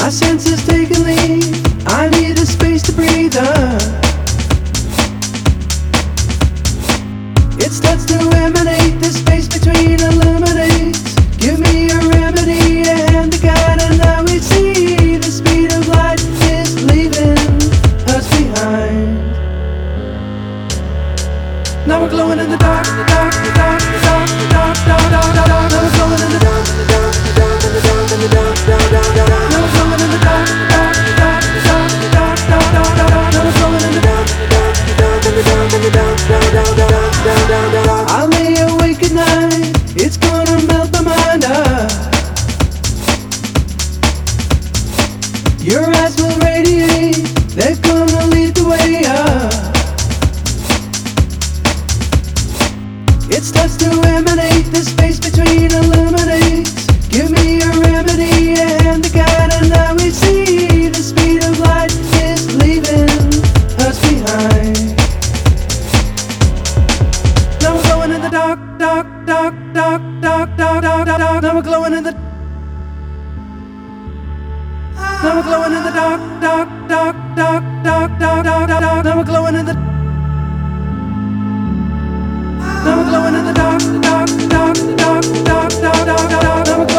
My senses taking leave. I need a space to breathe. It starts to emanate. The space between illuminates. Give me a remedy and a guide, and now we see the speed of light is leaving us behind. Now we're glowing in the dark, the dark, the dark, the dark, the dark, dark, dark, dark, dark. Now we're glowing in the dark, the dark, the dark, the dark, the dark, dark, dark, dark, dark. Now we're glowing in the dark, the dark, the dark, the dark, the dark, dark, dark, dark, dark. Now we're glowing in the dark, the dark, the dark, the dark, the dark, dark, dark, dark, dark, dark, dark. I lay awake at night. It's gonna melt my mind up. Your eyes will radiate. They're gonna lead the way up. It starts to emanate, the space between illuminates. Give me a remedy and a guide, and now we see the speed of light is leaving us behind. Now we're glowing in the dark, dark, dark, dark, dark, dark, dark, dark, dark. Now we're glowing in the. Now we're glowing in the dark, dark, dark, dark, dark, dark, dark, dark. Now we're glowing in the. Now we're glowing in the dark, the dark, the dark, the dark, the dark, dark, dark, dark. Now we're